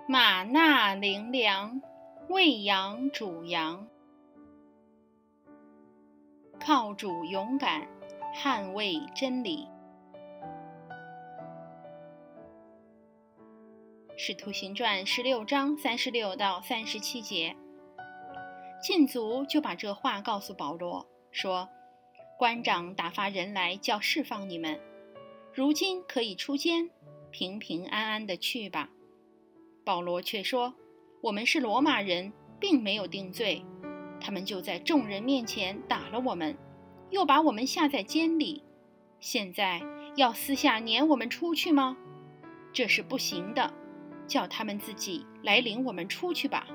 马纳灵粮，喂养主羊。靠主勇敢，捍卫真理。使徒行传16章36到37节，禁足就把这话告诉保罗，说：官长打发人来叫释放你们，如今可以出监，平平安安地去吧。保罗却说：我们是罗马人，并没有定罪，他们就在众人面前打了我们，又把我们下在监里，现在要私下撵我们出去吗？这是不行的，叫他们自己来领我们出去吧。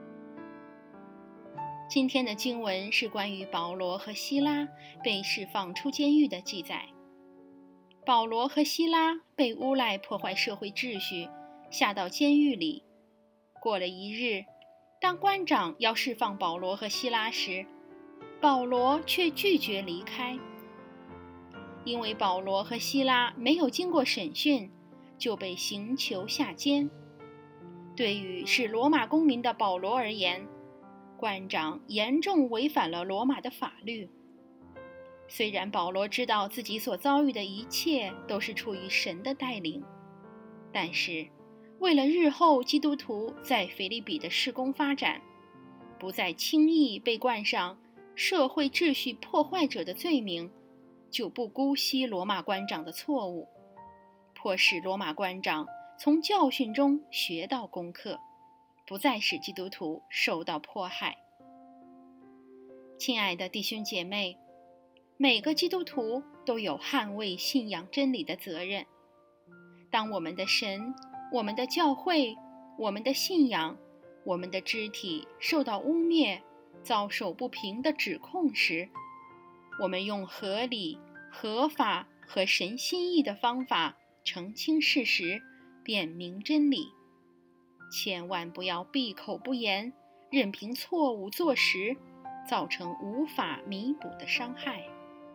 今天的经文是关于保罗和希拉被释放出监狱的记载。保罗和希拉被诬赖破坏社会秩序，下到监狱里。过了一日，当官长要释放保罗和希拉时，保罗却拒绝离开。因为保罗和希拉没有经过审讯，就被刑求下监。对于是罗马公民的保罗而言，官长严重违反了罗马的法律。虽然保罗知道自己所遭遇的一切都是出于神的带领，但是为了日后基督徒在腓立比的事工发展，不再轻易被冠上社会秩序破坏者的罪名，就不姑息罗马官长的错误，迫使罗马官长从教训中学到功课，不再使基督徒受到迫害。亲爱的弟兄姐妹，每个基督徒都有捍卫信仰真理的责任。当我们的神、我们的教会、我们的信仰、我们的肢体受到污蔑、遭受不平的指控时，我们用合理、合法和神心意的方法澄清事实，辨明真理，千万不要闭口不言，任凭错误坐实，造成无法弥补的伤害。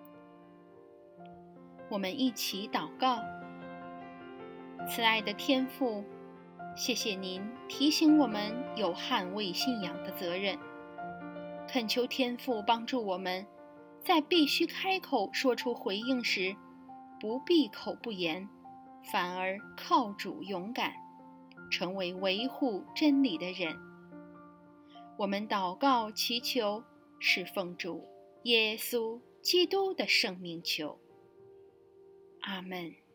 我们一起祷告。慈爱的天父，谢谢您提醒我们有捍卫信仰的责任，恳求天父帮助我们，在必须开口说出回应时，不闭口不言，反而靠主勇敢，成为维护真理的人。我们祷告祈求，是奉主耶稣基督的圣名求。阿们。